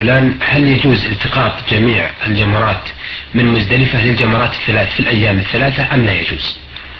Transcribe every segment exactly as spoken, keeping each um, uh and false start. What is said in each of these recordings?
الآن هل يجوز التقاط جميع الجمرات من مزدلفة للجمرات الثلاث في الأيام الثلاثة أم لا يجوز؟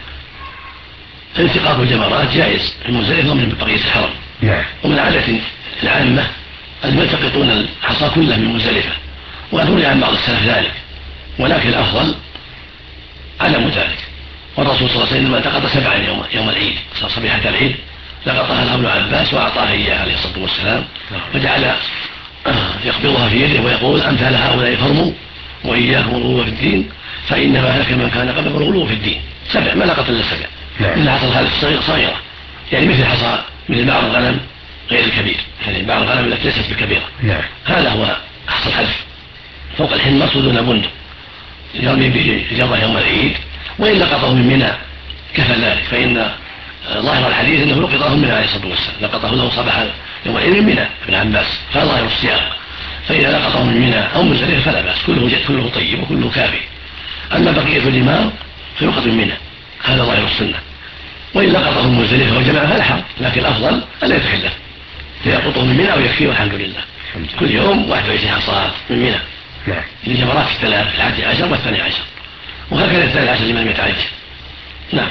التقاط الجمرات جائز في مزدلفة ومن بقية الحرم. نعم. ومن عادة العامة أن يلتقطون الحصى كله من مزدلفة، وقد روي عن بعض السلف ذلك، ولكن الأفضل عدم ذلك. والرسول صلى الله عليه وسلم التقط سبعا يوم يوم العيد، صبيحة العيد لقطها له ابن عباس وأعطاها إياه عليه الصلاة والسلام، وجعل يقبضها في يده ويقول أمثال هؤلاء فرموا وإياكم الغلو في الدين فإنما هلك من كان قبلكم الغلو في الدين. سبع، ما لقط إلا سبع. من حصى الخالف صغيرة، يعني مثل حصى مثل بعض الغنم غير الكبير، يعني بعض الغنم التي ليست بالكبيرة. نعم. هذا هو حصى الحلف فوق الحمار دون بندق يرمي به جرة يوم العيد، وإن لقطه من منى كفى ذلك، فإن ظاهر الحديث أنه لقطه من عليه الصلاة والسلام، لقطه له صباح يوم العيد من منى ابن عباس، فهذا ظاهر السياق. فإذا لقطه من منى أو من مزدلفة فلا بأس، كله جد كله طيب وكله كافي. أما بقية الجمار فيلقط من منى، هذا ظاهر السنة. وإن لقطه من مزدلفة وجماعة فلا حرج، لكن الأفضل ألا يتخلف، فيلقطه من منى ويكفيه والحمد لله. كل يوم واحد وعشرين حصاة من منى للجمرات الثلاث، الحادي عشر والثاني عشر، وهكذا الثاني عشر لمن يتعجل. نعم.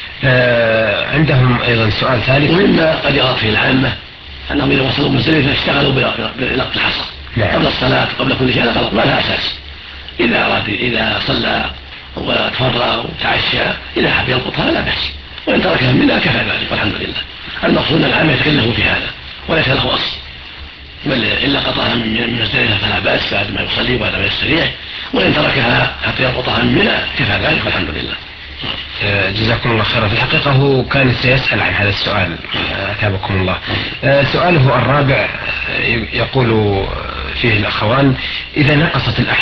آه عندهم أيضا سؤال ثالث، ومما قد يغلط فيه العامة أنهم إذا وصلوا مزدلفة اشتغلوا بلقط الحصى قبل الصلاة قبل كل شيء، هذا غلط، ما لها أساس. إذا أراد إذا صلى وتفرغ وتعشى إذا حب يلقطها لا بأس، وإن تركها منها كفى ذلك والحمد لله. المقصود أن العامة يتكلفوا في هذا وليس له أصل، بل إن لقطها من مزدلفة فلا بأس بعد ما يصلي وبعد ما يستريح، وإن تركها حتى يلقطها منها كفى ذلك والحمد لله. جزاكم الله خيرا. في الحقيقة هو كان سيسأل عن هذا السؤال، أتابكم الله. سؤاله الرابع يقول فيه الأخوان: إذا نقصت الأحوال